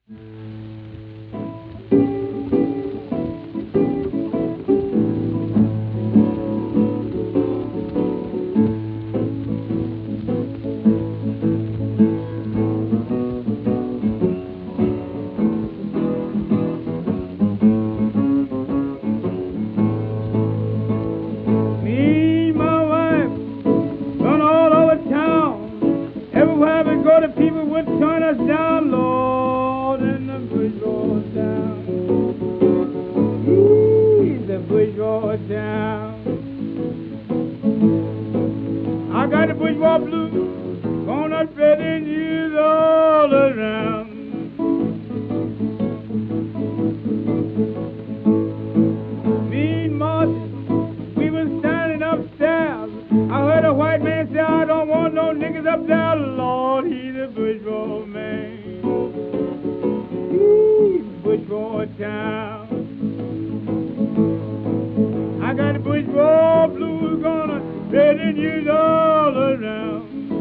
Me, my wife, run all over town. Everywhere we go, the people would turn us down, Lord, in the bourgeois town. The bourgeois town. I got the bourgeois blues, gonna spreading years all around. Me and Martin, we was standing upstairs. I heard a white man say, I don't want no niggas up there, Lord, he's a bourgeois man. He's bourgeois town. I got the bourgeois blues gonna spreading years all around.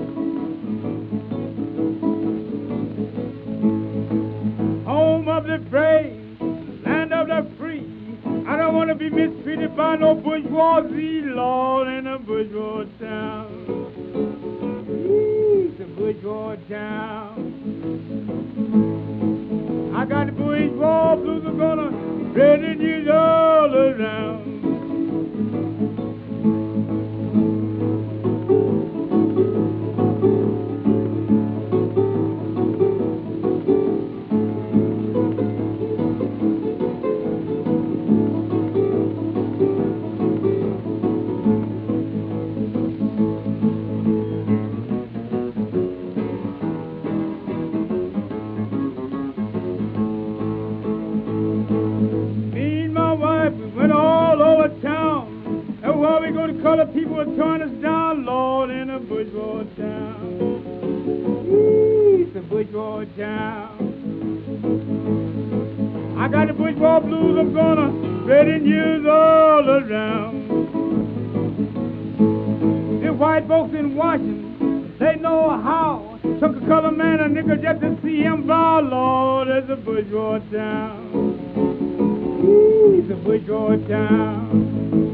Home of the brave, land of the free. I don't want to be mistreated by no bourgeoisie, Lord, in a bourgeois town. It's a bourgeois town. I got the bourgeois blues are gonna spreading years all around. Colored people will turn us down, Lord, in a bourgeois town. It's a bourgeois town. I got the bourgeois blues, I'm gonna spreading years all around. The white folks in Washington, they know how. Took a colored man, a nigga, just to see him bow, Lord, it's a bourgeois town. It's a bourgeois town.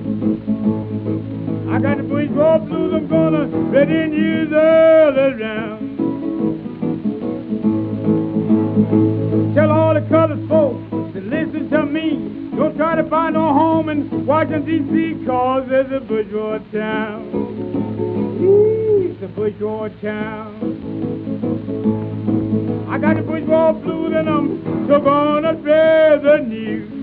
I got the bourgeois blues, I'm gonna spreading years all around. Tell all the colored folks to listen to me. Don't try to find no home in Washington, D.C., cause there's a bourgeois town. It's a bourgeois town. I got the bourgeois blues and I'm so gonna spread the news.